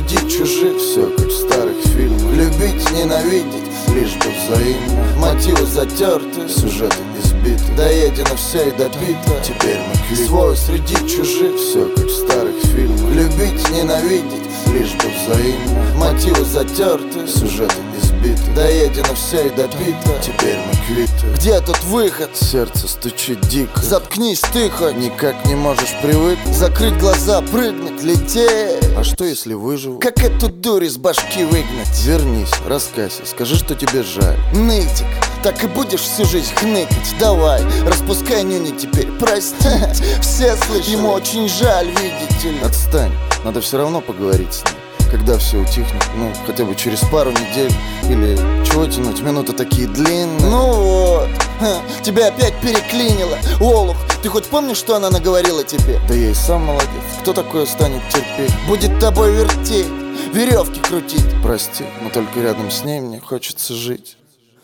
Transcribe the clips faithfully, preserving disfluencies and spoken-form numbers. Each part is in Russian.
среди чужих, все как в старых фильмах. Любить, ненавидеть, лишь бы взаимно. Мотивы затерты, сюжеты избиты. Доедено все и допито, теперь мы квиты. Свой среди чужих, все как в старых фильмах. Любить, ненавидеть, лишь бы взаимно. Мотивы затерты, сюжеты избиты. Доедено все и допито, теперь мы квиты. Где тут выход? Сердце стучит дико. Заткнись ты хоть, никак не можешь привыкнуть. Закрыть глаза, прыгнуть, лететь. А что если выживу? Как эту дурь из башки выгнать? Вернись, раскайся, скажи, что тебе жаль. Нытик, так и будешь всю жизнь хныкать. Давай, распускай нюни теперь, прости. Все слышали, ему очень жаль, видите ли. Отстань, надо все равно поговорить с ним. Когда все утихнет, ну, хотя бы через пару недель. Или чего тянуть, минуты такие длинные. Ну вот, ха, тебя опять переклинило. Олух, ты хоть помнишь, что она наговорила тебе? Да я и сам молодец, кто такое станет терпеть? Будет тобой вертеть, веревки крутить. Прости, но только рядом с ней мне хочется жить.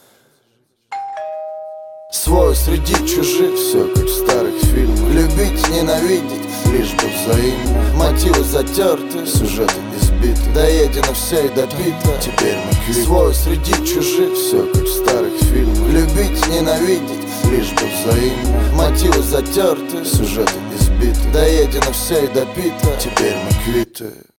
Свой среди чужих, все как в старых фильмах. Любить, ненавидеть, лишь бы взаимно. Мотивы затерты, сюжеты избиты. Доедено все и допито, теперь мы квиты. Свой среди чужих, все как в старых фильмах. Любить, ненавидеть, лишь бы взаимно. Мотивы затерты, сюжеты избиты. Доедено все и допито, теперь мы квиты.